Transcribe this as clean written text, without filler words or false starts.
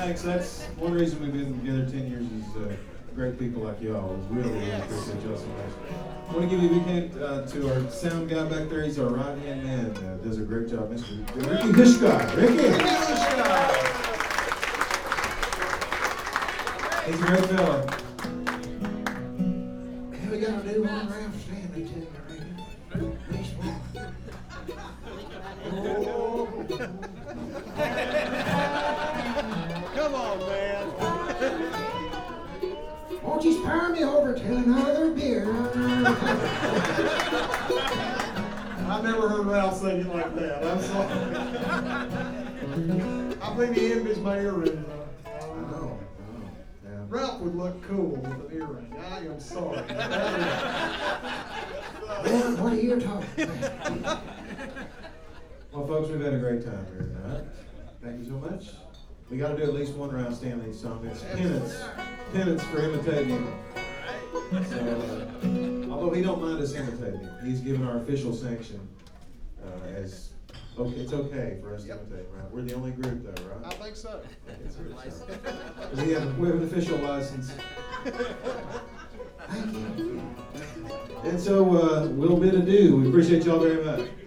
thanks. That's one reason we've been together 10 years is great people like y'all. Really, really appreciate y'all so much. I want to give you a big hand to our sound guy back there. He's our right-hand man. Does a great job, Mr. Ricky Hishka. Ricky Hishka. He's a great fella. Hey, we got to do one round Stanley too, right? Nice one. Come on, man. Won't you spur me over to another beer? I've never heard Ralph sing it like that. I'm sorry. I think he envies my earring. I know. Yeah. Ralph would look cool with an earring. I am sorry. Well, what are you talking about? Well, folks, we've had a great time here tonight. Thank you so much. We got to do at least one round Stanley song. It's penance for imitating him. So, although he don't mind us imitating him, he's given our official sanction as okay. It's okay for us to imitate, right? We're the only group, though, right? I think so. We have an official license. Thank you. And so we'll bid adieu. We appreciate y'all very much.